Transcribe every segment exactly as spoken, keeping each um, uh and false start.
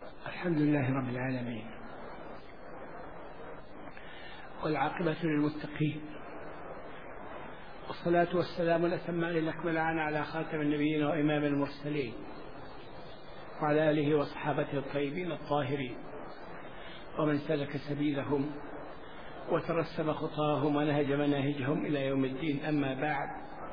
الحمد لله رب العالمين، والعاقبة للمتقين، والصلاة والسلام الأتمان الأكملان على خاتم النبيين وإمام المرسلين وعلى آله وصحابته الطيبين الطاهرين ومن سلك سبيلهم وترسم خطاهم ونهج مناهجهم إلى يوم الدين. أما بعد،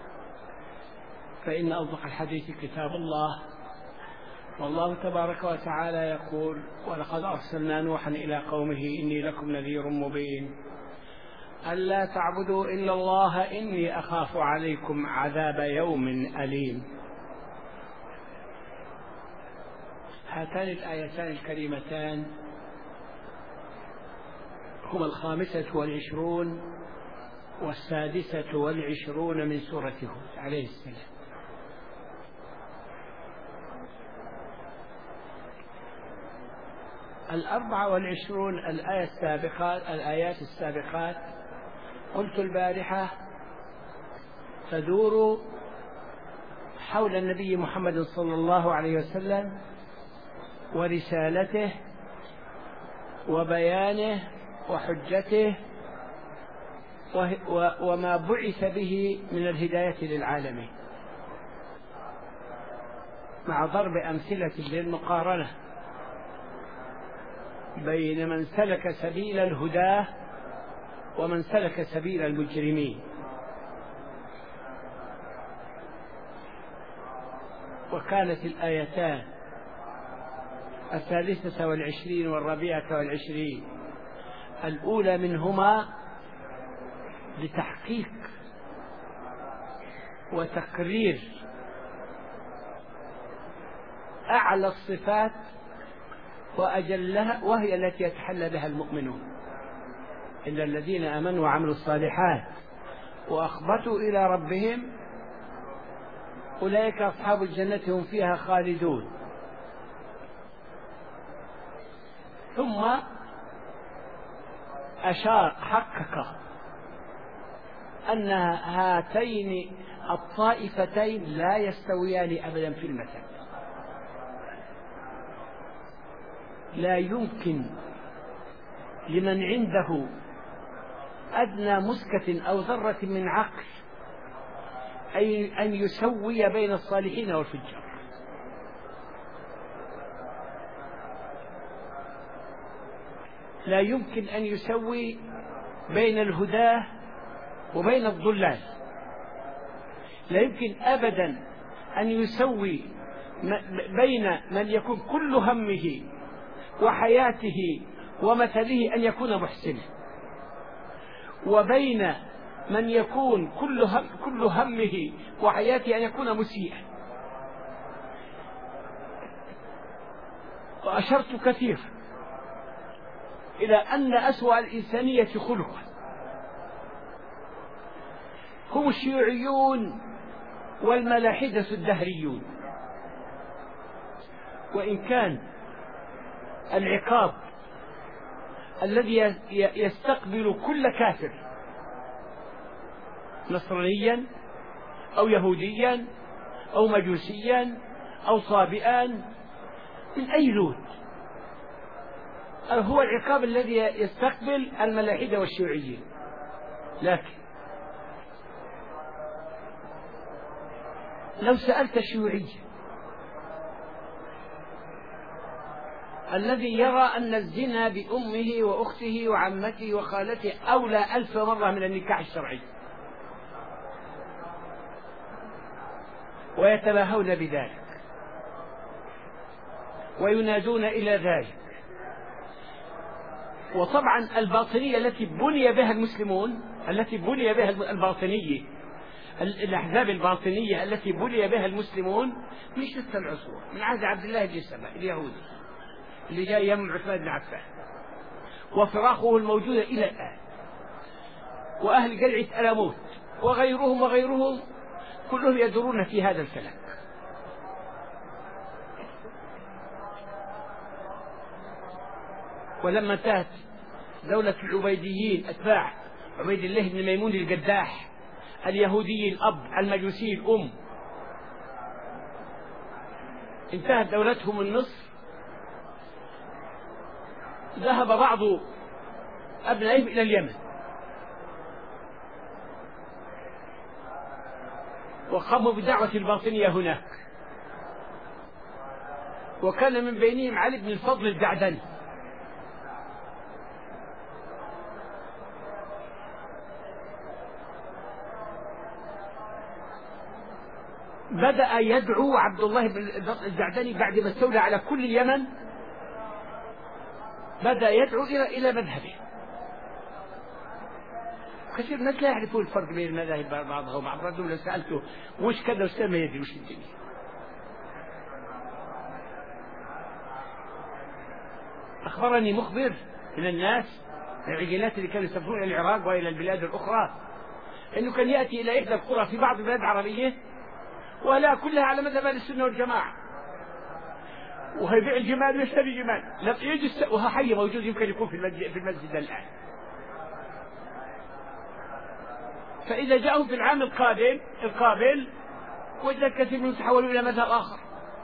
فإن أصدق الحديث كتاب الله، والله تبارك وتعالى يقول: ولقد أرسلنا نوحا إلى قومه إني لكم نذير مبين ألا تعبدوا إلا الله إني أخاف عليكم عذاب يوم أليم. هاتان الآيتان الكريمتان هما الخامسة والعشرون والسادسة والعشرون من سورة هود عليه السلام. الأربعة والعشرون الآية السابقات الآيات السابقات قلت البارحة تدور حول النبي محمد صلى الله عليه وسلم ورسالته وبيانه وحجته وما بعث به من الهداية للعالمين، مع ضرب أمثلة للمقارنة بين من سلك سبيل الهدى ومن سلك سبيل المجرمين. وكانت الآيتان الثالثة والعشرين والرابعة والعشرين الأولى منهما لتحقيق وتقرير أعلى الصفات وأجلها، وهي التي يتحلى بها المؤمنون: إلا الذين آمنوا وعملوا الصالحات وأخبتوا إلى ربهم أولئك أصحاب الجنة هم فيها خالدون. ثم أشار حقق أن هاتين الطائفتين لا يستويان أبدا في المثل. لا يمكن لمن عنده أدنى مسكة أو ذرة من عقل أن يسوي بين الصالحين والفجار. لا يمكن أن يسوي بين الهدى وبين الضلال. لا يمكن أبدا أن يسوي بين من يكون كل همه وحياته ومثله أن يكون محسنا، وبين من يكون كل هم كل همه وحياته أن يكون مسيئا. وأشرت كثير إلى أن أسوأ الإنسانية خلقا هم الشيوعيون والملاحدة الدهريون. وإن كان العقاب الذي يستقبل كل كافر نصرانيا أو يهوديا أو مجوسيا أو صابئا من أي لون هو العقاب الذي يستقبل الملاحدة والشيوعيين. لكن لو سألت الشيوعي الذي يرى أن الزنا بأمه وأخته وعمته وخالته أولى ألف مرة من النكاح الشرعي، ويتباهون بذلك وينادون إلى ذلك، وطبعا الباطنية التي بني بها المسلمون التي بني بها الباطنية الأحزاب الباطنية التي بني بها المسلمون من شتى العصور، من عهد عبد الله بن سبأ اليهودي اللي جاء يم عثمان بن عفان وفراخه الموجودة إلى الآن، وأهل قلعة ألموت وغيرهم وغيرهم كلهم يدورون في هذا الفلك. ولما انتهت دولة العبيديين أتباع عبيد الله بن ميمون القداح اليهودي الأب المجوسي الأم، انتهت دولتهم النصف ذهب بعض أبنائهم إلى اليمن وقاموا بدعوة الباطنية هناك، وكان من بينهم علي بن الفضل الجعدني. بدأ يدعو عبد الله بن الجعدني بعد ما استولى على كل اليمن، بدأ يدعو إلى إلى مذهبه. كثير الناس لا يعرفون الفرق بين المذاهب بعضها وبعض. رجل لو سألته وش كذا وش ما يدري وش الدنيا. أخبرني مخبر من الناس العجلات اللي كانوا يسافرون إلى العراق وإلى البلاد الأخرى أنه كان يأتي إلى إحدى القرى في بعض البلاد العربية ولا كلها على مذهب السنة والجماعة، ويبيع الجمال ويشتري جمال. لا يجي وها حي موجود يمكن يكون في المسجد في المسجد الآن. فإذا جاءوا في العام القادم القابل وجد كثير منهم تحولوا إلى مذهب آخر.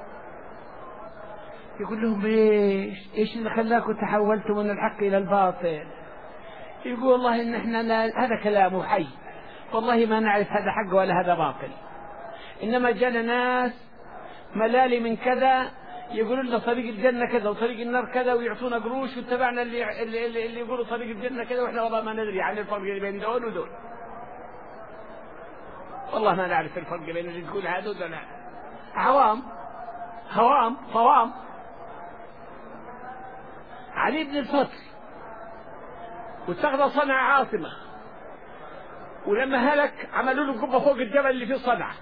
يقول لهم ايش ايش اللي خلاكم تحولتم من الحق إلى الباطل؟ يقول والله إن احنا لا هذا كلامه حي، والله ما نعرف هذا حق ولا هذا باطل، إنما جانا ناس ملالي من كذا يقولون لنا طريق الجنة كذا وطريق النار كذا ويعطونا قروش واتبعنا اللي, اللي, اللي, اللي يقولوا طريق الجنة كذا وإحنا والله ما ندري عن الفرق بين دول ودول، والله ما نعرف الفرق بين اللي تقول هذا ودول. عوام هوام صوام. علي بن الفضل واتخذ صنعاء عاصمة، ولما هلك عملوا له قبة فوق الجبل اللي في صنعاء،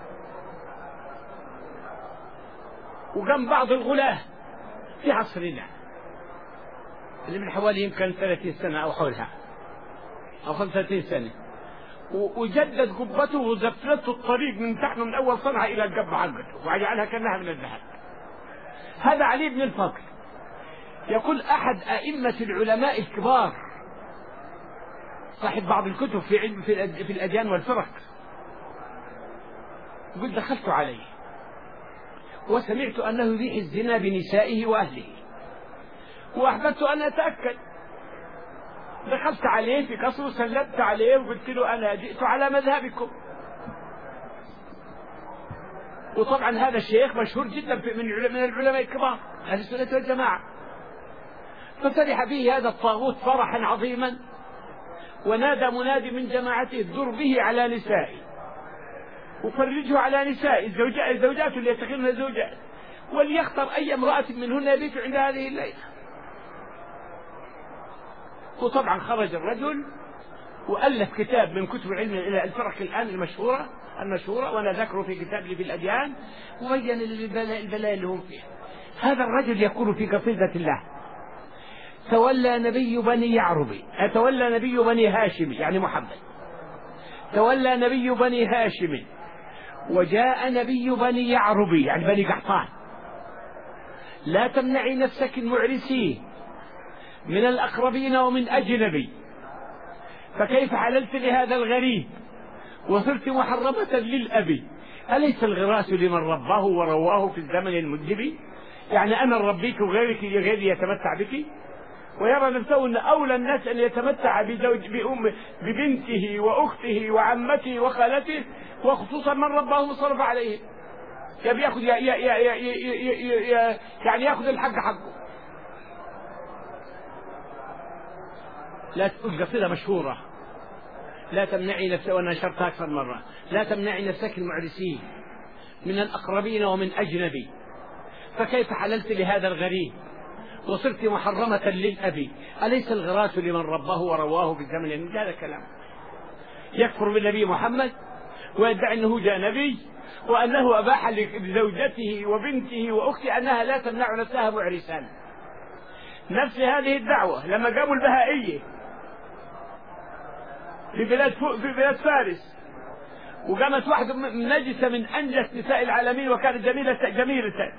وقام بعض الغلاة في عصرنا اللي من حوالي يمكن ثلاثين سنة أو حولها أو خمسة وثلاثين سنة، وجدد قبته وزفلته الطريق من تحت من أول صنعاء إلى القبة حقته وجعلها كأنها من الذهب. هذا علي بن الفضل. يقول أحد أئمة العلماء الكبار صاحب بعض الكتب في علم في الأديان والفرق، يقول دخلت عليه وسمعت أنه يبيح الزنا بنسائه وأهله وأحببت أن أتأكد. دخلت عليه في قصر وسلمت عليه وقلت له أنا جئت على مذهبكم. وطبعا هذا الشيخ مشهور جدا من العلماء الكبار أهل السنة والجماعة. ففرح به هذا الطاغوت فرحا عظيما، ونادى منادي من جماعته ضر به على نسائه وفرجه على نسائه الزوجات اللي يتخذن زوجات، وليختر أي امرأة منهن يبيت عند هذه الليلة. وطبعا خرج الرجل وألف كتاب من كتب علم الفرق الآن المشهورة المشهورة وأنا ذكره في كتاب لي في الأديان، وبين البلاء اللي هم فيه. هذا الرجل يقول في قصيدة الله: تولى نبي بني يعربي تولى نبي بني هاشم يعني محمد، تولى نبي بني هاشم وجاء نبي بني يعربي يعني بني قحطان، لا تمنعي نفسك المعرسين من الأقربين ومن أجنبي، فكيف حللت لهذا الغريب وصرت محرمة للأبي، أليس الغراس لمن رباه ورواه في الزمن المدب؟ يعني أنا ربيك وغيرك غيري يتمتع بك، ويرى نفسه أن أولى الناس أن يتمتع بزوج بأم ببنته وأخته وعمته وخالته، وخصوصا من رباه وصرف عليه، يبي ياخذ يعني ياخذ الحق حقه. لا تقول قصيدة مشهورة: لا تمنعي نفسك، وأنا نشرتها أكثر مرة: لا تمنعي نفسك المعرسين من الأقربين ومن أجنبي، فكيف حللت لهذا الغريب وصرت محرمة للأبي، أليس الغراس لمن رباه ورواه في الزمن؟ هذا كلام يكفر بالنبي محمد ويدعي أنه جاء نبي وأنه أباح لزوجته وبنته وأخته أنها لا تمنع نفسها معرسان. نفس هذه الدعوة لما قاموا البهائية في بلاد في بلاد فارس، وقامت واحدة نجسة من أنجس نساء العالمين وكانت جميلة جميلة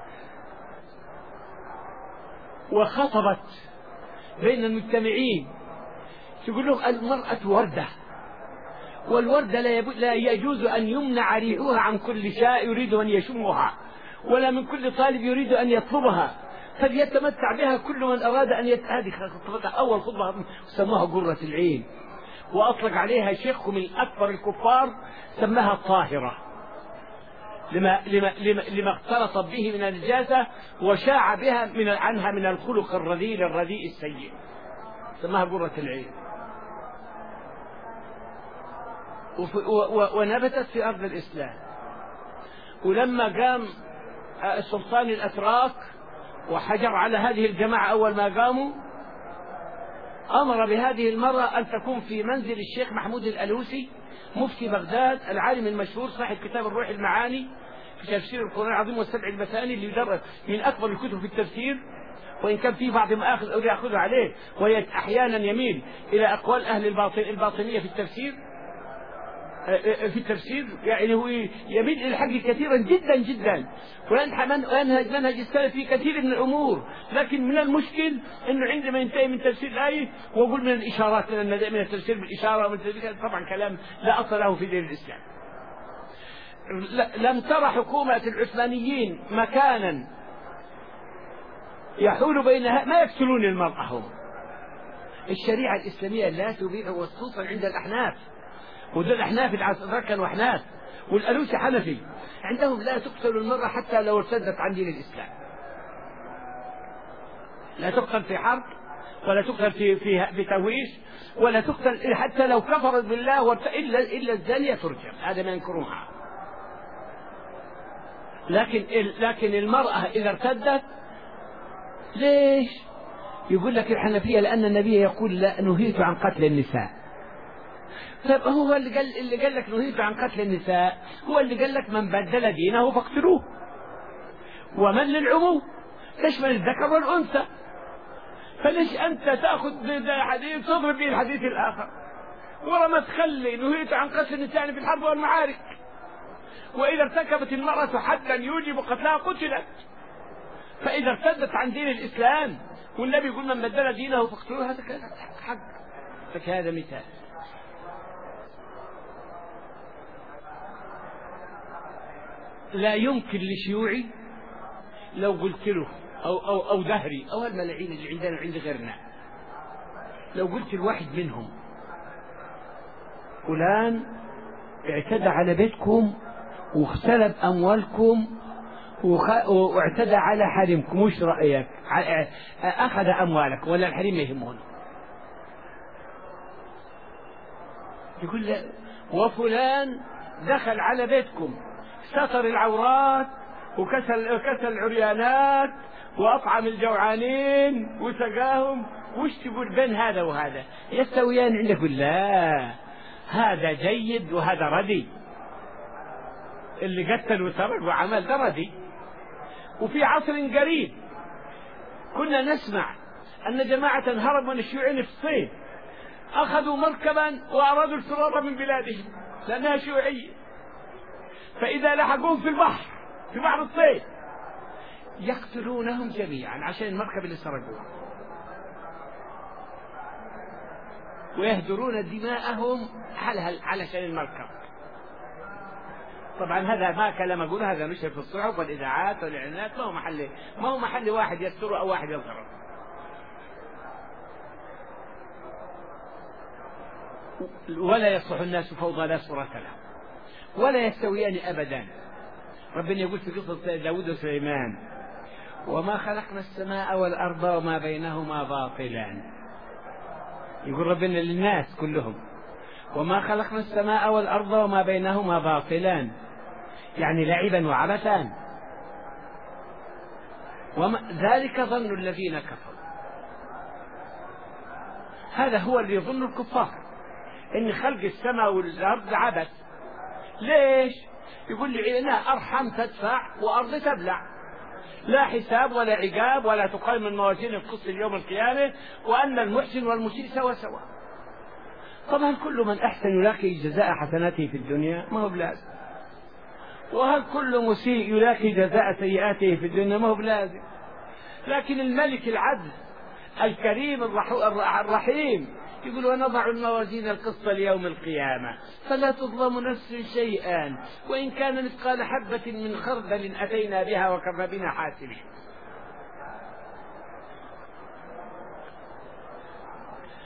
وخطبت بين المجتمعين تقول لهم: المرأة وردة، والوردة لا يجوز أن يمنع ريحها عن كل شيء يريد أن يشمها، ولا من كل طالب يريد أن يطلبها، فليتمتع بها كل من أراد أن يت... هذه أول خطبة سموها قرة العين، وأطلق عليها شيخهم الأكبر الكفار سماها الطاهرة لما, لما, لما, لما اختلطت به من النجاسة وشاع بها من عنها من الخلق الرذيل الرديء السيء، سماها قرة العين. ونبتت في أرض الإسلام. ولما قام السلطان الأتراك وحجر على هذه الجماعة أول ما قاموا، أمر بهذه المرة أن تكون في منزل الشيخ محمود الألوسي مفتي بغداد العالم المشهور صاحب كتاب الروح المعاني في تفسير القرآن العظيم والسبع المثاني اللي يدرس من أكبر الكتب في التفسير، وإن كان في بعض مآخذ أو يأخذ عليه وهي أحيانا يميل إلى أقوال أهل الباطن الباطنية في التفسير في التفسير يعني هو يميل إلى الحق كثيرا جدا جدا، وينهج منهج السلف في كثير من الأمور. لكن من المشكل أنه عندما ينتهي من تفسير الآية ويقول من الإشارات من التفسير بالإشارة ومن التفسير، طبعا كلام لا أصل له في دين الإسلام. لم ترى حكومة العثمانيين مكانا يحول بينها ما يقتلون المرأة هم. الشريعة الإسلامية لا تبيع، وخصوصا عند الأحناف، ودول الأحناف العصر كانوا أحناف والألوسي حنفي، عندهم لا تقتل المرأة حتى لو ارتدت عن دين الإسلام، لا تقتل في حرب ولا تقتل في في في تهويش ولا تقتل حتى لو كفرت بالله إلا إلا الزانية ترجم، هذا ما ينكرونها. لكن لكن المرأة إذا ارتدت ليش؟ يقول لك الحنفية لأن النبي يقول لا نهيت عن قتل النساء. طيب هو اللي قال اللي قال لك نهيت عن قتل النساء هو اللي قال لك من بدل دينه فاقتلوه، ومن للعموم تشمل الذكر والأنثى. فليش أنت تأخذ حديث تضرب به الحديث الآخر؟ ورا تخلي نهيت عن قتل النساء في الحرب والمعارك، وإذا ارتكبت المرأة حدا يوجب قتلها قتلت. فإذا ارتدت عن دين الإسلام والنبي يقول من بدل دينه فاقتلوه، هذا حق. فهذا مثال. لا يمكن لشيوعي لو قلت له أو أو أو دهري أو الملاعين اللي عندنا عند غيرنا، لو قلت الواحد منهم فلان اعتدى على بيتكم واختلب أموالكم واعتدى على حريمكم، وش رأيك؟ أخذ أموالك ولا الحريم يهمون؟ يقول لا، وفلان دخل على بيتكم ستر العورات وكسل كسل العريانات وأطعم الجوعانين وسقاهم، وش تقول بين هذا وهذا؟ يستويان عندك؟ لا، هذا جيد وهذا ردي، اللي قتل وسرق وعمل ده ردي. وفي عصر قريب كنا نسمع أن جماعة هربوا من الشيوعيين في الصين، أخذوا مركبا وأرادوا الفرار من بلادهم لأنها شيوعية، فإذا لحقوهم في البحر في بحر الصين يقتلونهم جميعا عشان المركب اللي سرقوها، ويهدرون دماءهم علشان المركب. طبعا هذا ما كلام أقوله، هذا نشر في الصحف والإذاعات والإعلانات، ما هو محل ما هو محل واحد يستره أو واحد يظهره. ولا يصلح الناس فوضى لا صورة لهم ولا يستويان أبدا. ربنا يقول في قصة داود وسليمان وما خلقنا السماء والأرض وما بينهما باطلا. يقول ربنا للناس كلهم وما خلقنا السماء والأرض وما بينهما باطلا، يعني لعبا وعبثا. وما ذلك ظن الذين كفروا، هذا هو اللي يظن الكفار ان خلق السماء والأرض عبث. ليش؟ يقول لي لا، أرحم تدفع وأرض تبلع، لا حساب ولا عقاب ولا تقيم من موازين القسط اليوم القيامة، وأن المحسن والمسيء سوا سوا. طبعا كل من أحسن يلاقي جزاء حسناته في الدنيا ما هو بلازم، وهل كل مسيء يلاقي جزاء سيئاته في الدنيا ما هو بلازم. لكن الملك العدل الكريم الرحيم يقول ونضع الموازين القسط ليوم القيامة فلا تظلم نفس شيئا وإن كان مثقال حبة من خردل أتينا بها وكفى بنا حاسبين.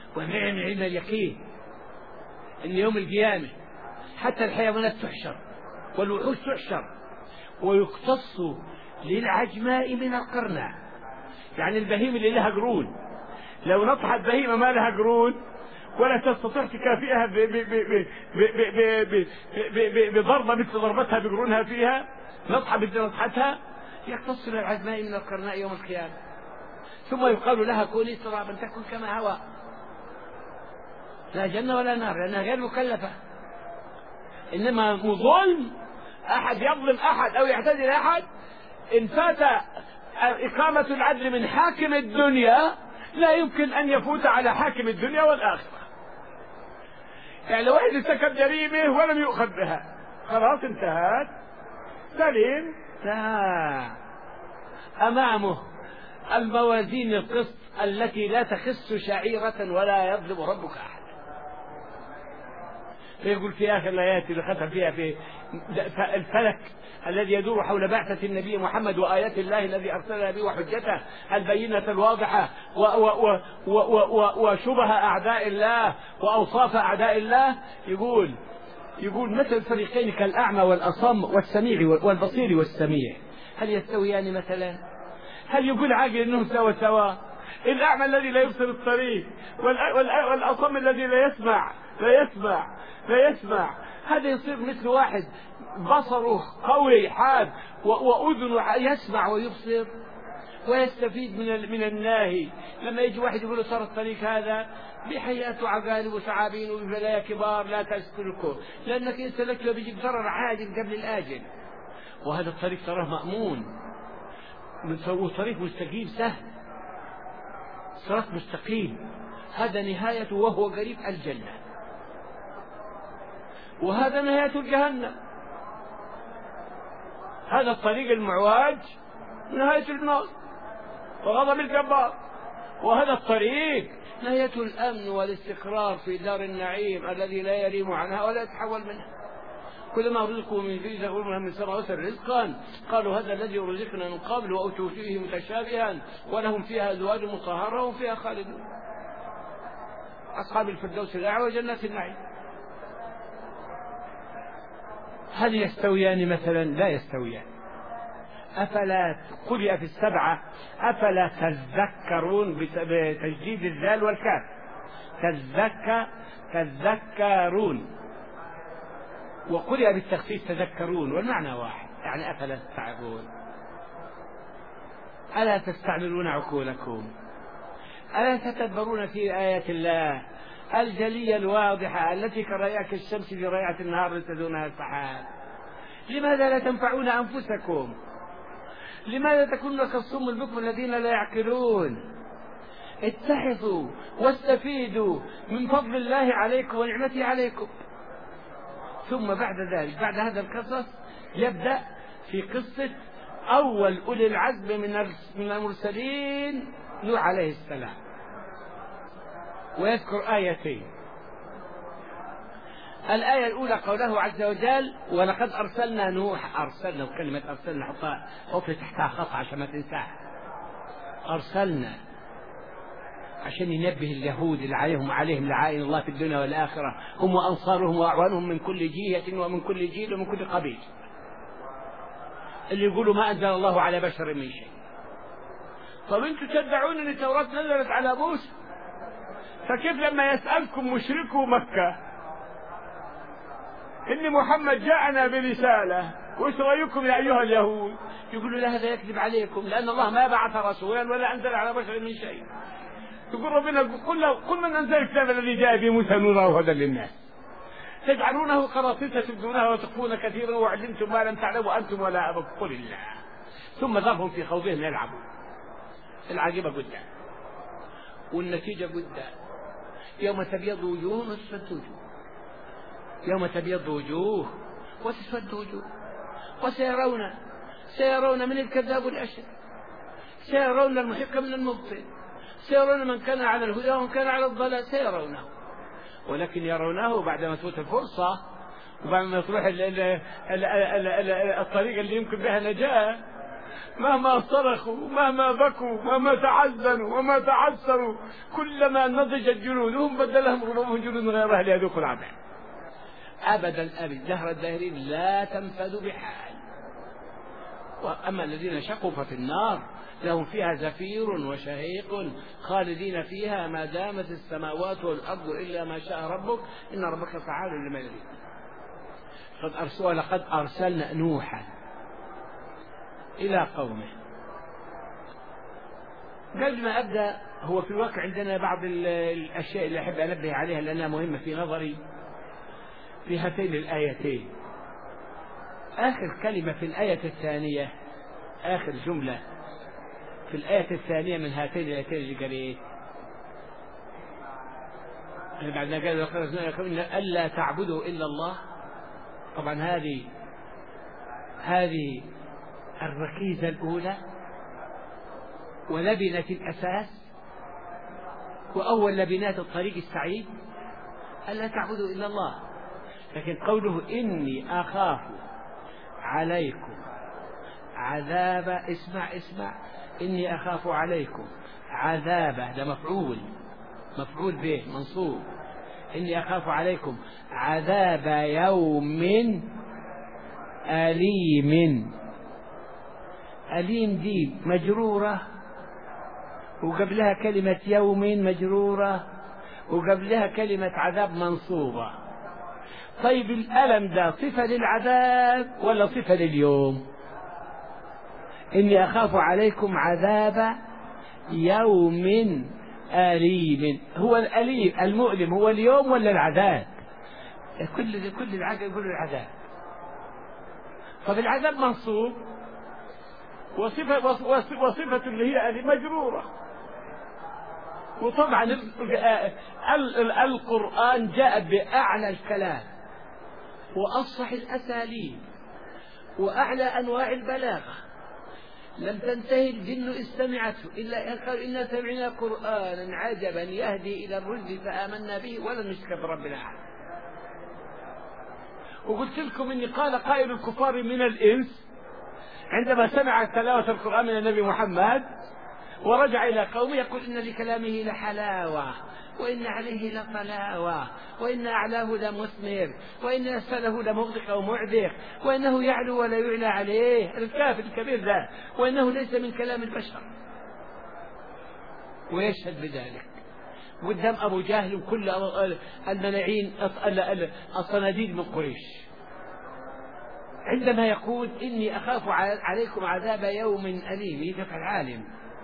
ونعم علم اليقين إن يوم القيامة حتى الحيوانات تحشر والوحوش تحشر ويقتص للعجماء من القرناء. يعني البهيمة اللي لها قرون لو نطحت بهيمة ما لها قرون ولا تستطيع تكافئها بضربة مثل ضربتها بقرونها فيها، نطحة مثل نطحتها، يقتص للعجماء من القرناء يوم القيامة. ثم يقال لها كوني ترابا تكن كما هواء، لا جنة ولا نار لأنها غير مكلفة. إنما ظلم أحد يظلم أحد أو يعتدي أحد، إن فات إقامة العدل من حاكم الدنيا لا يمكن أن يفوت على حاكم الدنيا والآخرة. يعني لو واحد ارتكب جريمة ولم يؤخذ بها خلاص انتهت سليم، لا، أمامه الموازين القسط التي لا تخس شعيرة ولا يظلم ربك أحد. فيقول في آخر الآيات اللي ختم فيها في الفلك الذي يدور حول بعثة النبي محمد وآيات الله الذي أرسلها به وحجته البينة الواضحة وشبه أعداء الله وأوصاف أعداء الله، يقول يقول مثل الفريقين كالأعمى والأصم والسميع والبصير والسميع هل يستويان مثلا؟ هل يقول عاقل أنهم سوا سوا؟ الأعمى الذي لا يبصر الطريق والأصم الذي لا يسمع لا يسمع لا يسمع هذا يصير مثل واحد بصره قوي حاد وأذنه يسمع ويبصر ويستفيد من من الناهي. لما يجي واحد يقول له ترى الطريق هذا بحياة وعقارب وثعابين وبلايا كبار لا تسلكه لأنك إن سلكته بيجيك ضرر عاجل قبل الآجل، وهذا الطريق تراه مأمون طريق مستقيم سهل صراط مستقيم، هذا نهايته وهو قريب الجنة، وهذا نهاية الجهنم. هذا الطريق المعواج نهاية النار وغضب الجبار، وهذا الطريق نهاية الأمن والاستقرار في دار النعيم الذي لا يريم عنها ولا يتحول منها. كلما رزقوا من جيزة يقولون من سماء وسر رزقا قالوا هذا الذي رزقنا من قبل وأتوا فيه متشابها ولهم فيها أزواج مطهرة وهم فيها خالدون. أصحاب الفردوس الأعلى وجنات النعيم. هل يستويان مثلا؟ لا يستويان. أفلا قرئ في السبعة أفلا تذكرون بتجديد الذال والكاف، تذكر تذكرون، وقرئ بالتخفيف تذكرون والمعنى واحد، يعني أفلا تستعقلون، ألا تستعملون عقولكم، ألا تتدبرون في آيات الله الجلية الواضحة التي كرياك الشمس في ريعة النهار لتدونها السحاب؟ لماذا لا تنفعون أنفسكم؟ لماذا تكونون كالصم البكم الذين لا يعقلون؟ اتحفوا واستفيدوا من فضل الله عليكم ونعمته عليكم. ثم بعد ذلك بعد هذا القصص يبدأ في قصة أول أولي العزم من المرسلين نوح عليه السلام، ويذكر آيتين. الآية الأولى قوله عز وجل ولقد أرسلنا نوح، أرسلنا وكلمة أرسلنا حطها حطي تحتها خط عشان ما تنساها، أرسلنا عشان ينبه اليهود اللي عليهم عليهم لعائن الله في الدنيا والآخرة، هم وأنصارهم وأعوانهم من كل جهة ومن كل جيل ومن كل قبيل، اللي يقولوا ما أنزل الله على بشر من شيء. طب أنتم تدعون أن التوراة نزلت على موسى، فكيف لما يسألكم مشركو مكة إن محمد جاءنا برسالة وإيش رأيكم يا أيها اليهود؟ يقولوا لا هذا يكذب عليكم لأن الله ما بعث رسولا ولا أنزل على بشر من شيء. يقول ربنا قل, قل من أنزل الكتاب الذي جاء به موسى نورا وهدى للناس تجعلونه قراطيس تبدونها وتخفون كثيرا وعلمتم ما لم تعلموا أنتم ولا أبوكم قل الله ثم ذرهم في خوضهم يلعبون. العاقبة قدام والنتيجة قدام، يوم تبيض وجوه وتسود وجوه، يوم تبيض وجوه وتسود وجوه، وسيرون سيرون من الكذاب والأشر، سيرون المحق من المبطل، سيرون من كان على الهدى ومن كان على الضلال سيرونه، ولكن يرونه بعد ما تفوت الفرصة وبعد ما تروح ال ال ال ال ال الطريق اللي يمكن بها نجاة مهما صرخوا مهما بكوا مهما تحزنوا وما تعسروا كلما نضجت جلودهم بدلهم ربهم جلود غيرها ليذوقوا العذاب. أبدا أبدا دهر الداهرين لا تنفذ بحال. وأما الذين شقوا ففي النار لهم فيها زفير وشهيق خالدين فيها ما دامت السماوات والأرض إلا ما شاء ربك إن ربك فعال لما يريد. قد أرسل لقد أرسلنا نوحا إلى قومه. قبل ما أبدأ هو في الواقع عندنا بعض الأشياء اللي أحب أنبه عليها لأنها مهمة في نظري في هاتين الآيتين. آخر كلمة في الآية الثانية آخر جملة في الآية الثانية من هاتين الآيتين اللي قريت بعد ما قال ألا تعبدوا إلا الله. طبعا هذه هذه الركيزة الأولى ولبنة الأساس وأول لبنات الطريق السعيد ألا تعبدوا إلا الله. لكن قوله إني أخاف عليكم عذاب اسمع اسمع إني أخاف عليكم عذاب ده مفعول مفعول به منصوب. إني أخاف عليكم عذاب يوم أليم. أليم دي مجرورة وقبلها كلمة يوم مجرورة وقبلها كلمة عذاب منصوبة. طيب الألم ده صفة للعذاب ولا صفة لليوم؟ إني أخاف عليكم عذاب يوم أليم. هو الأليم المؤلم هو اليوم ولا العذاب؟ كل كل العذاب يقول العذاب. طب العذاب منصوب وصفة وصفة اللي هي مجرورة. وطبعا القرآن جاء بأعلى الكلام وأفصح الأساليب وأعلى أنواع البلاغة. لم تنتهي الجن استمعته إلا أن قالوا إنا سمعنا قرآنا عجبا يهدي إلى الرشد فآمنا به ولن نشرك بربنا أحد. وقلت لكم إني قال قائل الكفار من الإنس عندما سمع تلاوة القرآن من النبي محمد ورجع إلى قومه يقول إن لكلامه لحلاوة وإن عليه لطلاوة وإن أعلاه لمثمر وإن أسفله لمغدق ومعذق وإنه يعلو ولا يعلى عليه الكافر الكبير ذا وإنه ليس من كلام البشر. ويشهد بذلك قدام أبو جهل وكل المناعين الصناديد من قريش عندما يقول إني أخاف عليكم عذاب يوم أليم يدفع العالم.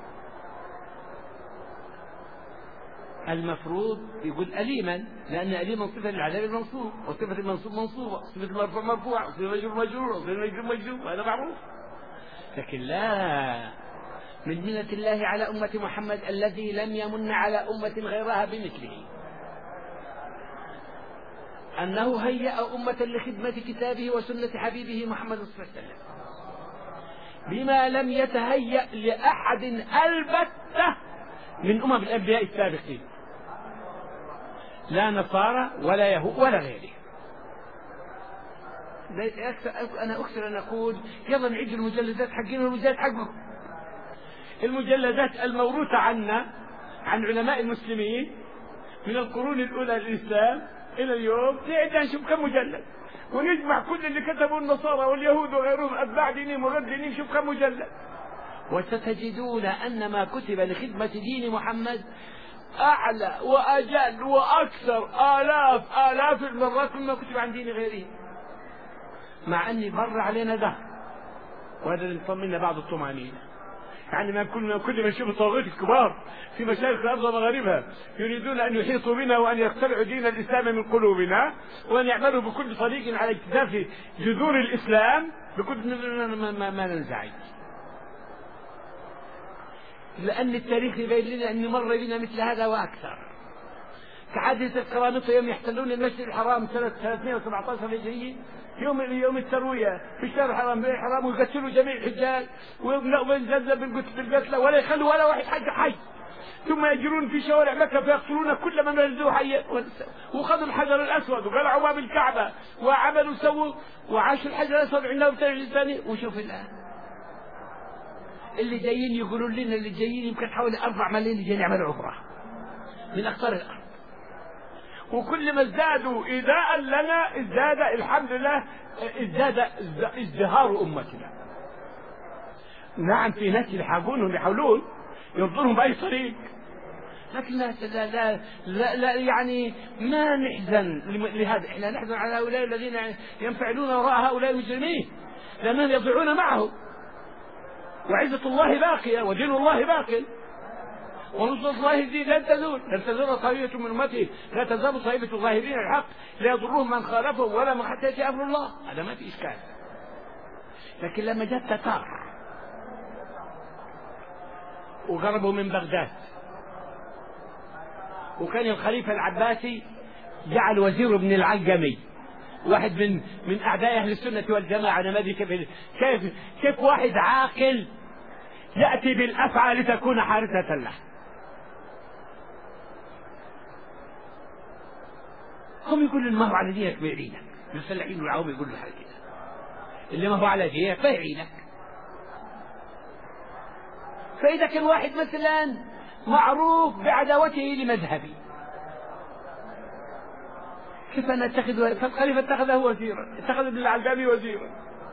المفروض يقول أليما لأن أليما صفة للعذاب المنصوب وصفة المنصوب منصوبة وصفة المرفوع مرفوع وصفة المجرور مجرور وصفة المجرور مجرور وهذا معروف. لكن لا من منة الله على أمة محمد الذي لم يمن على أمة غيرها بمثله أنه هيأ أمة لخدمة كتابه وسنة حبيبه محمد صلى الله عليه وسلم بما لم يتهيأ لأحد البتة من أمم الأنبياء السابقين لا نصارى ولا يهود ولا غيره. أنا أكثر أن أقول يلا نعيد المجلدات حقين والمجلدات حقكم. المجلدات الموروثة عنا عن علماء المسلمين من القرون الأولى للإسلام إلى اليوم نعيد نشوف كم مجلد ونجمع كل اللي كتبوا النصارى واليهود وغيرهم أتباع دينهم وغير دينهم نشوف كم مجلد وستجدون أن ما كتب لخدمة دين محمد أعلى وأجل وأكثر آلاف آلاف المرات مما كتب عن دين غيره مع أني مر علينا ده وهذا اللي يطمنا بعض الطمأنينة. يعني ما كل كل ما نشوف الطواغيت الكبار في مشارق الأرض ومغاربها يريدون أن يحيطوا بنا وأن يقتلعوا دين الإسلام من قلوبنا وأن يعملوا بكل طريق على اكتشاف جذور الإسلام بكل ما, ما, ما ننزعج لأن التاريخ يبين لنا أن مر بنا مثل هذا وأكثر. كعادة القرامطة يوم يحتلون المسجد الحرام سنة ثلاثمائة وسبعة عشر هجرية يوم يوم التروية في الشهر الحرام بين الحرام ويقتلوا جميع الحجاج ويملأوا بالزلزال بالقتلى ولا يخلوا ولا واحد حج حي ثم يجرون في شوارع مكة فيقتلون كل من نزلوا حيا وخذوا الحجر الأسود وقلعوا باب الكعبة وعملوا سووا وعاشوا الحجر الأسود عندهم ثاني. وشوف الآن اللي جايين يقولوا لنا اللي جايين يمكن حوالي أربع ملايين اللي جايين يعملوا عمرة من أقطار الأرض، وكل ما ازدادوا إيذاء لنا ازداد الحمد لله ازداد ازدهار أمتنا. نعم في ناس يلحقونهم يحاولون ينظرهم بأي طريق، لكن لا لا لا, لا, لا يعني ما نحزن لهذا. احنا نحزن على هؤلاء الذين ينفعلون وراء هؤلاء المجرمين لأنهم يضيعون معه، وعزة الله باقية ودين الله باق، ونصرة الله لن تزول لن تزول طائفة من أمته لا تزال طائفة الظاهرين الحق لا يضرهم من خالفهم ولا من حتى يأتي أمر الله. هذا ما في إشكال. لكن لما جاء التتار وقربوا من بغداد، وكان الخليفة العباسي جعل وزير ابن العلقمي واحد من من أعداء أهل السنة والجماعة. أنا ما أدري كيف كيف كيف واحد عاقل يأتي بالأفعى لتكون حارسة له. هم يقولوا ما هو على دينك بيعينك، المسلحين والعوام يقولوا حاجة كده، اللي ما هو على دينك بيعينك. فإذا كان واحد مثلا معروف بعداوته لمذهبي، كيف أنا أتخذ؟ فالخليفة اتخذه وزيرا، اتخذ ابن العلقمي وزيرا.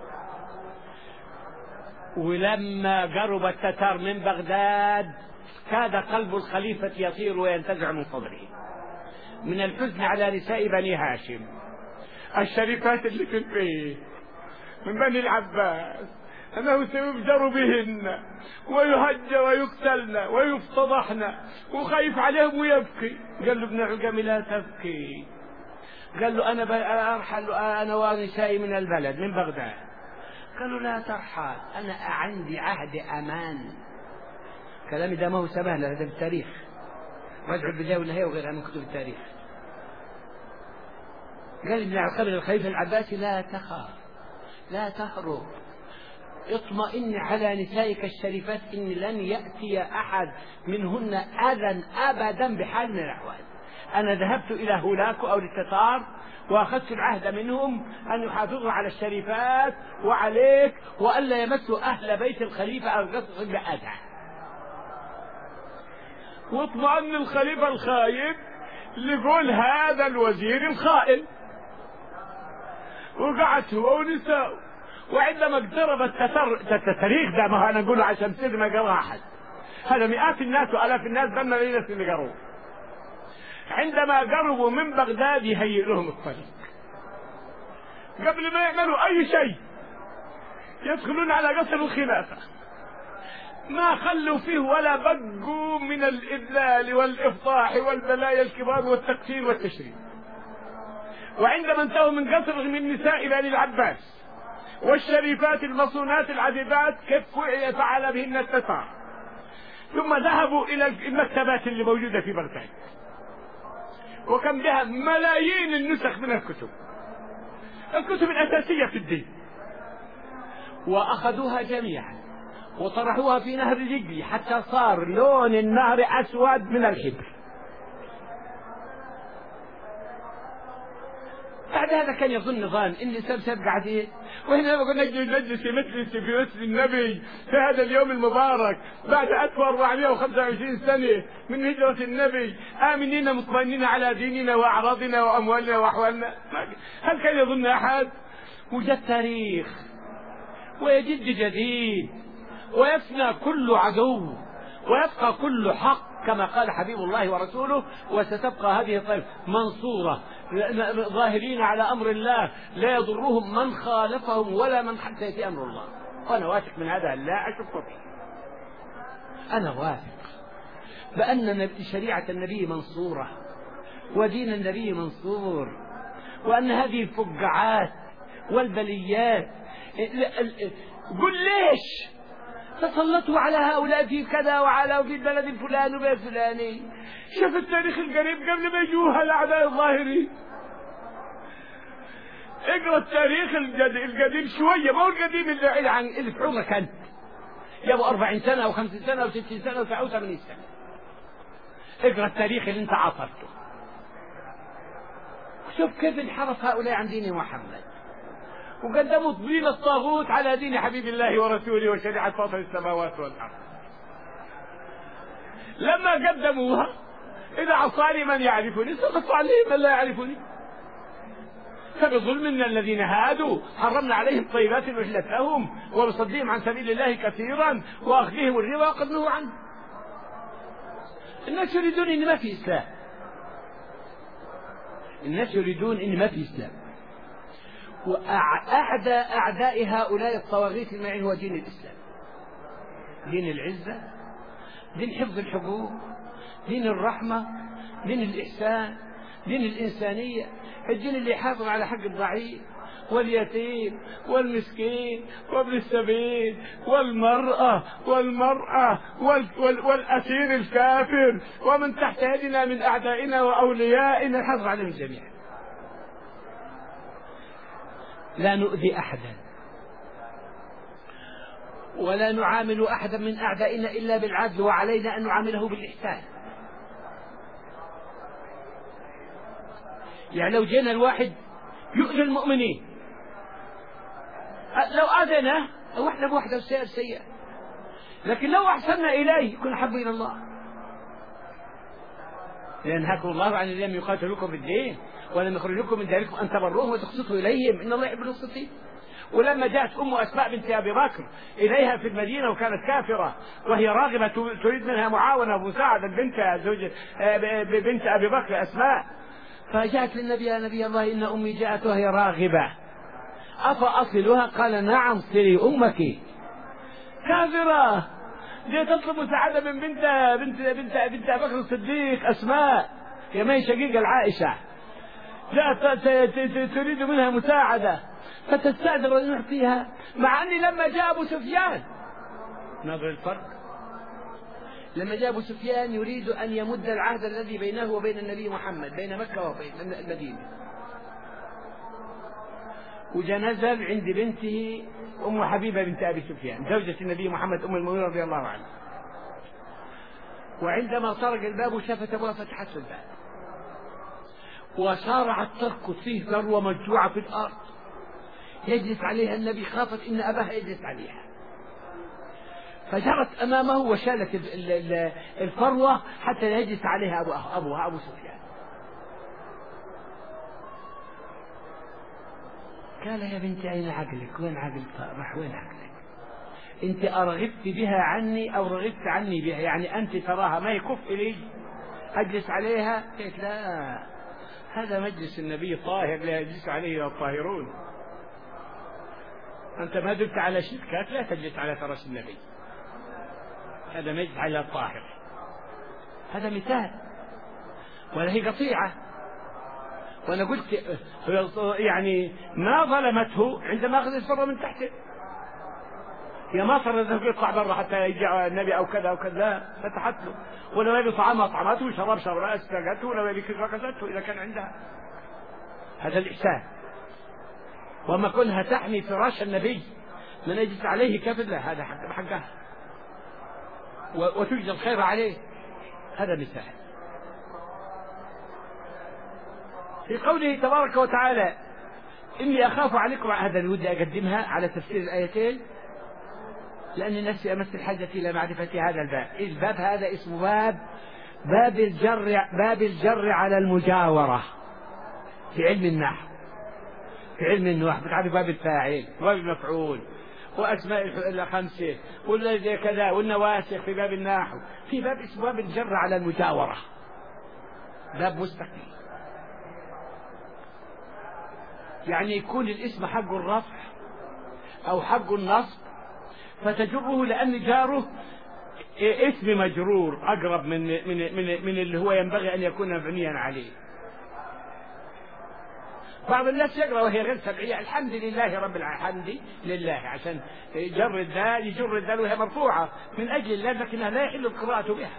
ولما قرب التتار من بغداد كاد قلب الخليفة يطير وينتزع من صدره من الحزن على نساء بني هاشم الشريفات اللي في البيت من بني العباس، أنه سيبجر بهن ويهج ويقتلن ويفتضحن وخايف عليهم ويبكي. قال له ابن العلقمي لا تبكي، قال له أنا أرحل أنا ونسائي من البلد من بغداد. قالوا لا ترحل، أنا عندي عهد أمان. كلامي ده ما هو سبهل، هذا بالتاريخ، رجع البداية والنهاية وغيرها من كتب التاريخ. قال ابن العلقمي للخليفة العباسي لا تخاف لا تهرب، اطمئن على نسائك الشريفات إن لن يأتي أحد منهن أذى أبدا بحال من الأحوال. أنا ذهبت إلى هولاكو أو للتتار وأخذت العهد منهم أن يحافظوا على الشريفات وعليك وألا يمسوا أهل بيت الخليفة أو قصص بأذى. واطمئن الخليفة الخايب لقول هذا الوزير الخائن. وقعت هو ونساء، وعندما اقترب التتر التاريخ ده ما أنا أقوله عشان تصير ما قرأ أحد، هذا مئات الناس وآلاف الناس ضمن ليلة اللي قروه. عندما قربوا من بغداد يهيئ لهم الطريق قبل ما يعملوا أي شيء، يدخلون على قصر الخلافة ما خلوا فيه ولا بقوا من الإذلال والإفضاح والبلايا الكبار والتقتيل والتشريد. وعندما انتهوا من قصر من نساء بني العباس والشريفات المصونات العذبات كيف فعل بهن التتار، ثم ذهبوا إلى المكتبات اللي موجودة في بغداد وكم بها ملايين النسخ من الكتب الكتب الأساسية في الدين، وأخذوها جميعا وطرحوها في نهر الجلي حتى صار لون النهر أسود من الحبر. بعد هذا كان يظن ظان إن الإنسان سيبقى قاعدين وهنا كنا نجلس في مجلس في مسجد النبي في هذا اليوم المبارك بعد ألف وأربعمائة وخمسة وعشرين سنة من هجرة النبي، آمنين مطمئنين على ديننا وأعراضنا وأموالنا وأحوالنا. هل كان يظن أحد؟ وجد تاريخ ويجد جديد ويفنى كل عدو ويبقى كل حق كما قال حبيب الله ورسوله، وستبقى هذه الطائفة منصورة ظاهرين على أمر الله لا يضرهم من خالفهم ولا من حتى يأتي أمر الله. وأنا واثق من هذا، لا أشك فيه. أنا واثق بأن شريعة النبي منصورة ودين النبي منصور، وأن هذه الفقاعات والبليات قل ليش تسلطوا على هؤلاء في كذا وعلى في البلد الفلاني وبلد الفلاني. شوف التاريخ القريب قبل ما يجوها الأعداء الظاهرين، اقرأ التاريخ القديم شوية، ما هو القديم اللي بعيد عن اللي في عمرك أنت يا أبو أربعين سنة أو خمسين سنة أو ستين سنة أو سبعين وثمانين سنة. اقرأ التاريخ اللي أنت عاصرته، شوف كيف انحرف هؤلاء عن دين محمد وقدموا دين الطاغوت على دين حبيب الله ورسوله وشريعة فاطر السماوات والأرض. لما قدموها إذا عصاني من يعرفني سقط عليه من لا يعرفني. فبظلم من الذين هادوا حرمنا عليهم طيبات أحلت لهم وبصدهم عن سبيل الله كثيرا وأخذهم الربا وقد نهوا عنه. الناس يريدون إن ما في إسلام، الناس يريدون إن ما في إسلام، وأعدى أعداء هؤلاء الطواغيت المعين هو دين الإسلام، دين العزة، دين حفظ الحقوق، دين الرحمة، دين الإحسان، دين الإنسانية، الدين اللي يحافظ على حق الضعيف واليتيم والمسكين وابن السبيل والمرأة والمرأة والأسير الكافر ومن تحت يدنا من أعدائنا وأوليائنا نحافظ عليهم جميعا. لا نؤذي أحدا ولا نعامل أحدا من أعدائنا إلا بالعدل، وعلينا أن نعامله بالإحسان. يعني لو جينا الواحد يؤذي المؤمنين لو آذناه أو احنا بوحده السيئة السيئة، لكن لو أحسننا إليه يكون أحب إلى الله. ينهاكم الله عن الذين يقاتلوكم في الدين ولم يخرجوكم من دياركم أن تبروهم وتقسطوا إليهم إن الله يحب المقسطين. ولما جاءت أم أسماء بنت أبي بكر إليها في المدينة وكانت كافرة وهي راغبة تريد منها معاونة ومساعدة بنت زوج بنت أبي بكر أسماء، فجاءت للنبي: يا نبي الله إن أمي جاءت وهي راغبة أفأصلها؟ قال: نعم صلي أمك. كافرة جاءت تطلب مساعدة من بنت بنت بنت بنت أبي بكر الصديق أسماء يا مي شقيقة العائشة، جاءت تريد منها مساعدة فتستأذن أن يعطيها، مع أني لما جاء أبو سفيان، نظر الفرق، لما جاء أبو سفيان يريد أن يمد العهد الذي بينه وبين النبي محمد بين مكة وبين المدينة، وجاء نزل عند بنته أم حبيبة بنت أبي سفيان زوجة النبي محمد أم المؤمنين رضي الله عنها، وعندما طرق الباب شافت أبوها فتحت الباب وصارعت تركض فيه ذروة مجوعة في الأرض يجلس عليها النبي، خافت إن أباها يجلس عليها فجرت أمامه وشالت الفروة حتى يجلس عليها أبوها أبوها أبو سفيان. قال: يا بنتي أين عقلك؟ وين عقلك؟ راح وين عقلك؟ أنت أرغبت بها عني أو رغبت عني بها؟ يعني أنت تراها ما يكف لي أجلس عليها؟ قلت: لا، هذا مجلس النبي طاهر لا يجلس عليه الطاهرون، أنت ما دلت على شركات لا تجلس على فراش النبي، هذا مجلس على الطاهر، هذا مثال ولا هي قطيعة. وأنا قلت يعني ما ظلمته عندما أخذ الفرة من تحته، يا ما صار يطلع برا حتى يجي النبي أو كذا أو كذا، فتحت له، ولو يبي طعام طعمته وشراب شراب أسرقته، ولو يبي كذا كذته إذا كان عندها، هذا الإحسان. وما كلها تحمي فراش النبي من يجلس عليه كافر، لا، هذا حق حقها وتجد الخير عليه، هذا مثال. في قوله تبارك وتعالى: إني أخاف عليكم، هذا اللي ودي أقدمها على تفسير الآيتين لأن الناس أمس الحاجة إلى معرفة هذا الباب. الباب هذا اسمه باب باب الجر باب الجر على المجاورة في علم النحو. في علم النحو بتعرف باب الفاعل وباب المفعول وأسماء الخمسة ولا كذا والنواسخ في باب النحو، في باب اسمه باب الجر على المجاورة، باب مستقل، يعني يكون الاسم حق الرفع أو حق النصب فتجره لأن جاره اسم مجرور أقرب من من من من اللي هو ينبغي أن يكون مبنيا عليه. بعض الناس يقرأ وهي غير سبعية الحمد لله رب العالمين لله، عشان جر الدال يجر الدال وهي مرفوعة من أجل الله، لكنها لا يحل القراءة بها.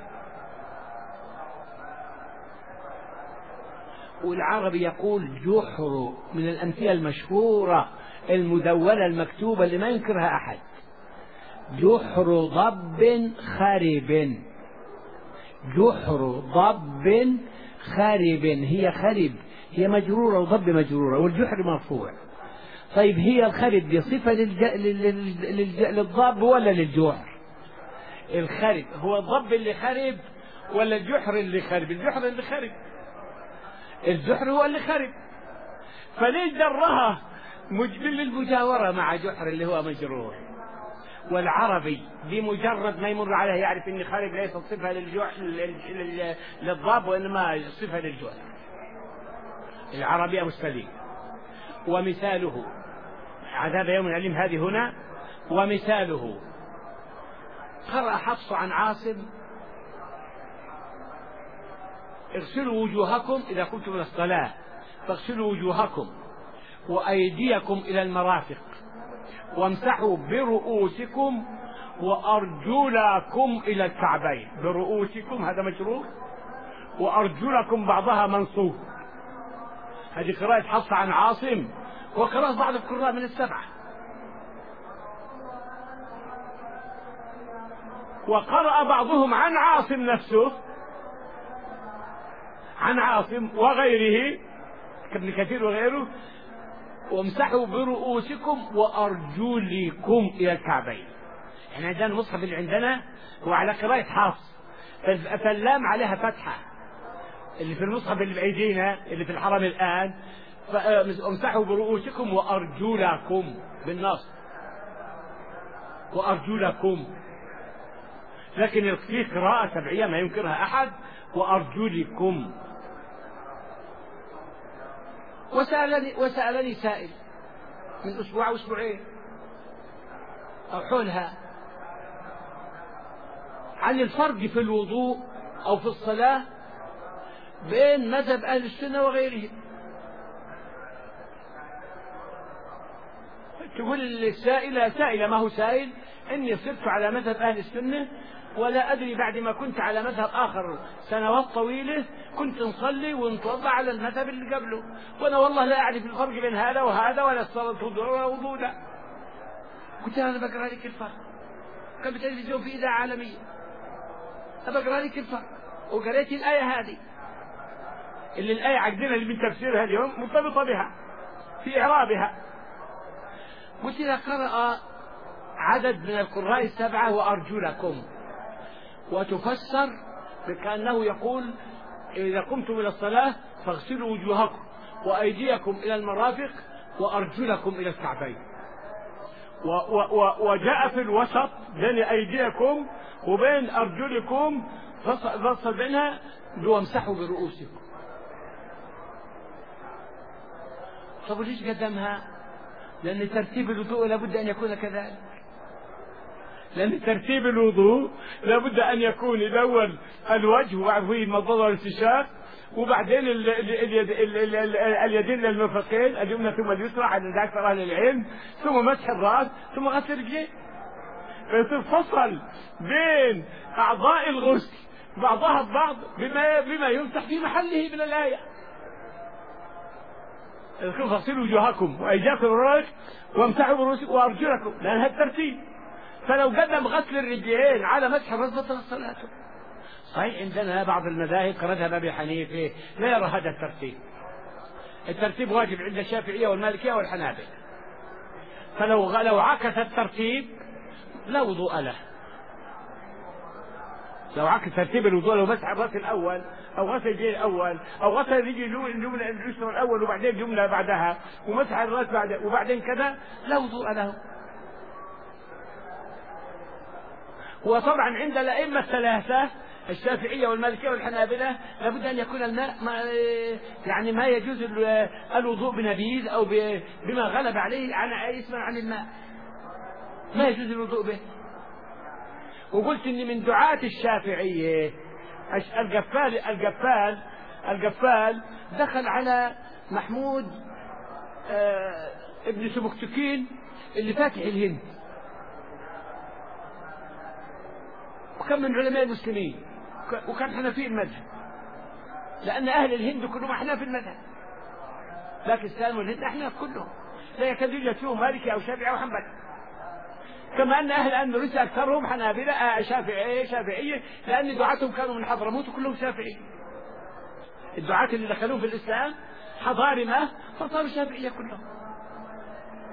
والعربي يقول جحر من الأمثلة المشهورة المدونة المكتوبة اللي ما ينكرها أحد: جحر ضب خرب، جحر ضب خرب، هي خرب هي مجرورة وضب مجرورة والجحر مرفوع، طيب هي الخرب دي صفة للج... لل... للج... للضب ولا للجحر؟ الخرب هو الضب اللي خرب ولا الجحر اللي خرب؟ الجحر اللي خرب، الجحر هو اللي خرب. فليش درها مجبل للمجاورة مع جحر اللي هو مجرور؟ والعربي بمجرد ما يمر عليه يعرف ان خرب ليست صفة للجحر لل... للضب وانما صفة للجحر. العربي مستليم. ومثاله عذاب يوم أليم هذه هنا. ومثاله قرأ حفص عن عاصم: اغسلوا وجوهكم إذا كنتم إلى الصلاة فاغسلوا وجوهكم وأيديكم إلى المرافق وامسحوا برؤوسكم وأرجلكم إلى الكعبين. برؤوسكم هذا مجرور، وأرجلكم بعضها منصوب. هذه قراءة حفص عن عاصم وقراءة بعض القراء من السبعة. وقرأ بعضهم عن عاصم نفسه، عن عاصم وغيره كابن كثير وغيره: وامسحوا برؤوسكم وأرجلكم إلى الكعبين. احنا عندنا المصحف اللي عندنا هو على قراءة حفص، فاللام عليها فتحة اللي في المصحف اللي بأيدينا اللي في الحرم الآن. فامسحوا برؤوسكم وأرجلكم بالنص، وأرجلكم. لكن في قراءة سبعية ما ينكرها أحد: وأرجلكم. وسألني, وسألني سائل من أسبوع أو أسبوعين أو حولها عن الفرق في الوضوء أو في الصلاة بين مذهب أهل السنة وغيرهم. تقول السائلة سائلة ما هو سائل: إني صرت على مذهب أهل السنة ولا أدري بعد ما كنت على مذهب آخر سنوات طويلة كنت نصلي ونتوضأ على المذهب اللي قبله، وأنا والله لا أعرف الفرق بين هذا وهذا ولا الصلاة ولا وضوء. لا، قلت أنا بقرأ لك الفرق. كان بتلفزيون في إذاعة عالمية، بقرأ لك الفرق وقريت الآية هذه اللي الآية عقدنا اللي من تفسيرها اليوم مرتبطة بها في إعرابها. قلت إذا قرأ عدد من القراء السبعة وأرجلكم وتفسر كأنه يقول: إذا قمتم إلى الصلاة فاغسلوا وجوهكم وأيديكم إلى المرافق وأرجلكم إلى الكعبين. وجاء في الوسط بين أيديكم وبين أرجلكم فصل بينها: وامسحوا برؤوسكم. طب ليش قدمها؟ لأن ترتيب الوضوء لابد أن يكون كذلك. لأن ترتيب الوضوء لابد أن يكون الأول الوجه وفيه المضمضة والاستنشاق، وبعدين اليدين للمرفقين اليمنى ثم اليسرى عند أكثر أهل العلم، ثم مسح الرأس ثم غسل الرجلين. فيصير فصل بين أعضاء الغسل بعضها ببعض بما بما يمسح في محله من الآية. فاغسلوا وجوهكم وأيديكم الرجل وامسحوا برؤوسكم وأرجلكم، لأن هذا الترتيب. فلو قدم غسل الرجلين على مسح الرأس بطلت صلاته. صحيح عندنا بعض المذاهب كمذهب أبي حنيفة لا يرى هذا الترتيب. الترتيب واجب عند الشافعية والمالكية والحنابلة. فلو لو عكس الترتيب لا وضوء له. لو عكس ترتيب الوضوء، لو مسح الرأس الأول أو غسل اليدين الأول أو غسل الرجل اليمنى اليسرى الأول وبعدين اليمنى بعدها ومسح الرأس بعد وبعدين كذا، لا وضوء له. وطبعا عند الأئمة الثلاثة الشافعية والمالكية والحنابلة لابد أن يكون الماء ما يعني ما يجوز الوضوء بنبيذ أو بما غلب عليه عن اسما عن الماء، ما يجوز الوضوء به. وقلت إن من دعاة الشافعية القفال القفال القفال دخل على محمود آه ابن سبكتكين اللي فاتح الهند، وكان من علماء المسلمين وكان حنفي المذهب، لأن أهل الهند كلهم أحناف المذهب، باكستان والهند أحناف كلهم، لا يكاد يوجد فيهم مالكي أو شافعي أو حنبلي. كما أن أهل الأندلس أكثرهم حنابلة شافعية شافعية لأن دعاتهم كانوا من حضرموت وكلهم شافعي. الدعاة اللي دخلوا في الإسلام حضارمة فصاروا شافعية كلهم.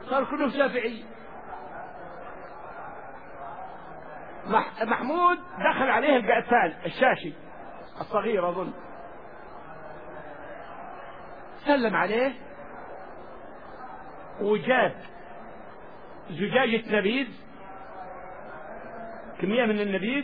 صار كلهم شافعي. محمود دخل عليه القعتان الشاشي الصغير أظن، سلم عليه وجاب زجاجة نبيذ، كمية من النبيذ،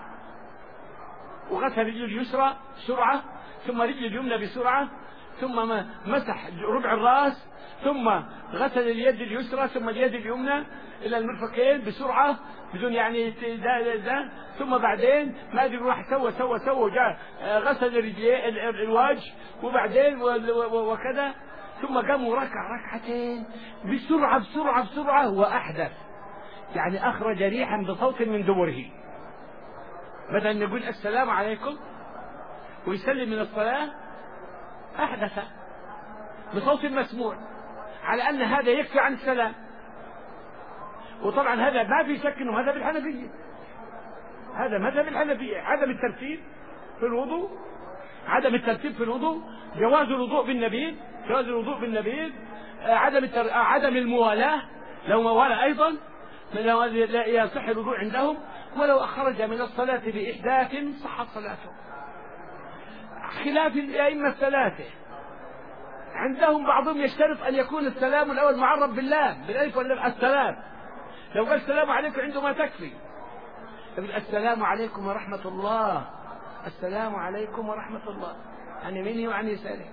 وغسل رجله اليسرى بسرعة، ثم رجله اليمنى بسرعة، ثم مسح ربع الرأس، ثم غسل اليد اليسرى ثم اليد اليمنى إلى المرفقين بسرعة بدون يعني ده ده، ثم بعدين ما أدري راح سوى سوى سوى جاء غسل الرجلين الوجه، وبعدين وكذا، ثم قام وركع ركعتين بسرعة بسرعة بسرعة وأحدث، يعني أخرج ريحا بصوت من دبره، بدل أن يقول السلام عليكم ويسلم من الصلاة أحدث بصوت مسموع، على أن هذا يكفي عن السلام. وطبعا هذا ما في شك أنه مذهب الحنفية، هذا مذهب الحنفية، عدم الترتيب في الوضوء، عدم الترتيب في الوضوء، جواز الوضوء بالنبيذ، جواز الوضوء بالنبيذ، عدم التر... عدم الموالاة، لو موالى أيضا لا يصح الوضوء عندهم، ولو أخرج من الصلاة بإحداث صحت صلاته، خلاف الأئمة الثلاثة. عندهم بعضهم يشترط أن يكون السلام الأول معرب بالله بالألف واللام، السلام، لو قال السلام عليكم عنده ما تكفي، السلام عليكم ورحمة الله، السلام عليكم ورحمة الله عن يمينه وعن يساره.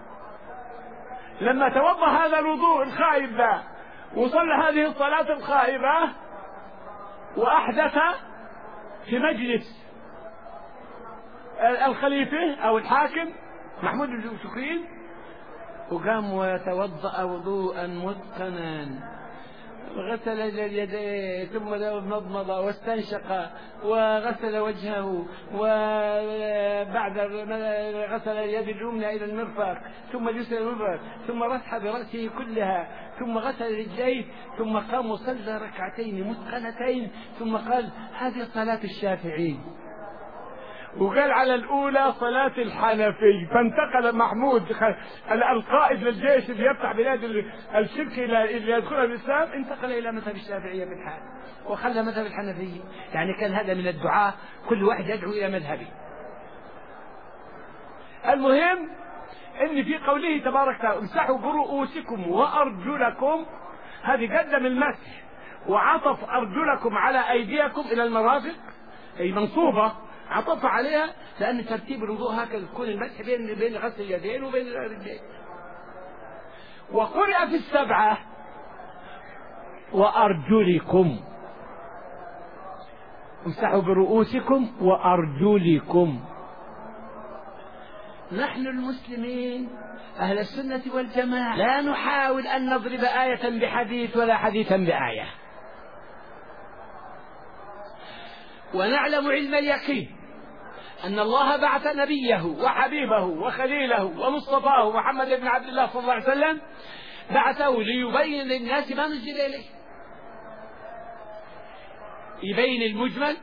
لما توضأ هذا الوضوء الخائب ذا وصلى هذه الصلاة الخائبة وأحدث في مجلس الخليفة أو الحاكم محمود بن شكرين، وقام وتوضأ وضوءا متقنا وغسل اليدين ثم مضمض واستنشق وغسل وجهه، وبعد غسل اليد اليمنى إلى المرفق ثم اليسرى إلى المرفق، ثم مسح برأسه كلها، ثم غسل رجليه، ثم قام وصلى ركعتين متقنتين، ثم قال هذه صلاة الشافعي، وقال على الأولى صلاة الحنفي. فانتقل محمود القائد للجيش اللي يفتح بلاد الشرك اللي يدخلها الإسلام، انتقل إلى مذهب الشافعية بالحال وخلى مذهب الحنفية. يعني كان هذا من الدعاء، كل واحد يدعو إلى مذهبه. المهم إن في قوله تبارك وتعالى امسحوا برؤوسكم وأرجلكم، هذه قدم المسح وعطف أرجلكم على أيديكم إلى المرافق، أي منصوبة عطف عليها، لأن ترتيب الوضوء هكذا يكون المسح بين بين غسل اليدين وبين الرجلين. وقرأ في السبعة وأرجلكم، امسحوا برؤوسكم وأرجلكم. نحن المسلمين أهل السنة والجماعة لا نحاول أن نضرب آية بحديث ولا حديثا بآية، ونعلم علم اليقين أن الله بعث نبيه وحبيبه وخليله ومصطفاه محمد بن عبد الله صلى الله عليه وسلم، بعثه ليبين للناس ما نزل إليه، يبين المجمل،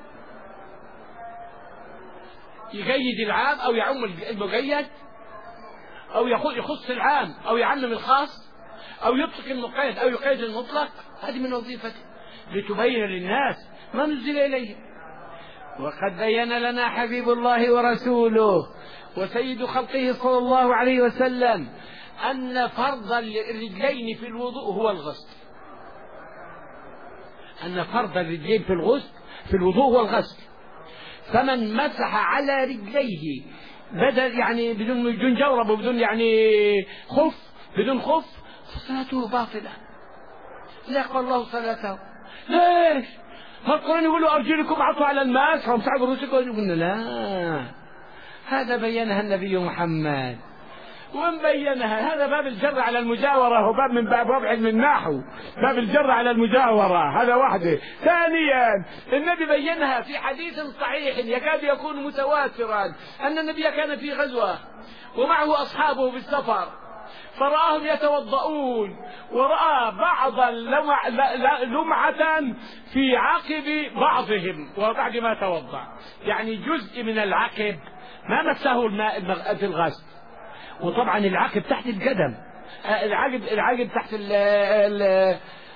يقيد العام أو يعم المقيد، أو يخص العام أو يعلم الخاص، أو يطلق المقيد أو يقيد المطلق. هذه من وظيفته لتبين للناس ما نزل إليه. وقد بين لنا حبيب الله ورسوله وسيد خلقه صلى الله عليه وسلم أن فرض الرجلين في الوضوء هو الغسل، أن فرض الرجلين في الغسل في الوضوء هو الغسل. فمن مسح على رجليه بدل يعني بدون بدون جورب وبدون يعني خف بدون خف فصلاته باطلة، لا يقبل الله صلاته. ليش؟ فالقرآن يقول أرجلكم عطوا على الماس وامسحوا برؤوسكم، قلنا لا، هذا بينها النبي محمد. ومن بينها هذا باب الجر على المجاورة، هو باب من باب علم النحو، باب الجر على المجاورة، هذا واحدة. ثانيا النبي بينها في حديث صحيح يكاد يكون متواترا، أن النبي كان في غزوة ومعه أصحابه بالسفر، فرآهم يتوضؤون ورأى بعض اللمع لمعة في عقب بعضهم وبعد ما توضأ، يعني جزء من العقب ما مسه الماء في الغسل. وطبعا العقب تحت القدم، العقب العقب تحت ال ال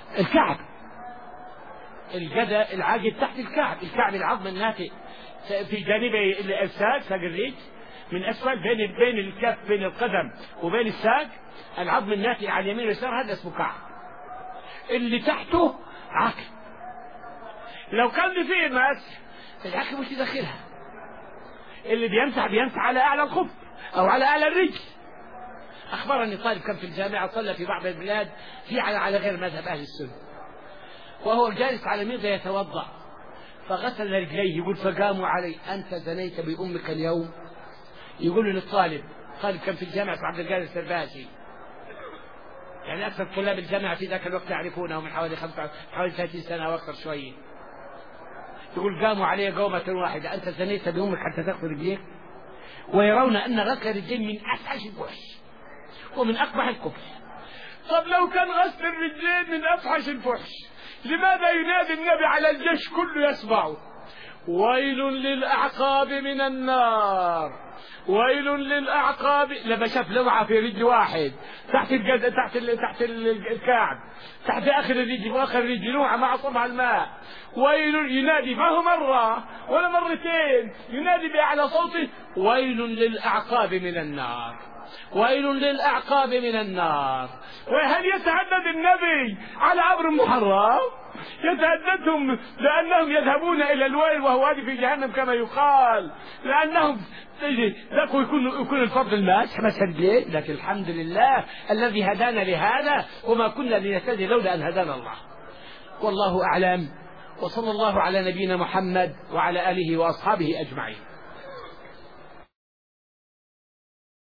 الكعب، الجدى العاجد تحت الكعب، الكعب العظم الناتئ في جانبي الساق، ساق الرجل من أسفل بين بين الكف بين القدم وبين الساق، العظم الناتئ على اليمين واليسار هذا اسمه كعب. اللي تحته عقل، لو كان فيه ماس العقل مش يدخلها. اللي بيمسح بيمسح على أعلى الخف أو على أعلى الرجل. أخبرني طالب كان في الجامعة صلى في بعض البلاد في على على غير مذهب أهل السنة، وهو جالس على الميضة يتوضأ فغسل رجليه، يقول فقاموا علي أنت زنيت بأمك اليوم. يقول للطالب، طالب كان في الجامعة عبد القادر السرباسي، يعني أكثر طلاب الجامعة في ذاك الوقت يعرفونه من حوالي خمسة حوالي ثلاثين سنة أو أكثر شوية. يقول قاموا علي قومة واحدة أنت زنيت بأمك حتى تغسل رجليك، ويرون أن غسل الرجلين من أفحش الفحش ومن أقبح القبح. طب لو كان غسل الرجلين من أفحش الفحش، لماذا ينادي النبي على الجيش كله يسمعه ويل للأعقاب من النار، ويل للأعقاب؟ لما شاف لمعة في رجل واحد تحت الجد تحت ال... تحت الكعب، تحت آخر الرجل وآخر الرجل لمعة مع صبع الماء، ويل، ينادي ما هو مرة ولا مرتين، ينادي بأعلى صوته ويل للأعقاب من النار، ويل للأعقاب من النار. وهل يتهدد النبي على أمر محرم؟ يتهددهم لأنهم يذهبون إلى الويل وهو وادي في جهنم كما يقال، لأنهم لقوا يكون يكون الفرض الماسح مسح اليد. لكن الحمد لله الذي هدانا لهذا، وما كنا لنهتدي لولا أن هدانا الله. والله أعلم، وصلى الله على نبينا محمد وعلى آله وأصحابه أجمعين.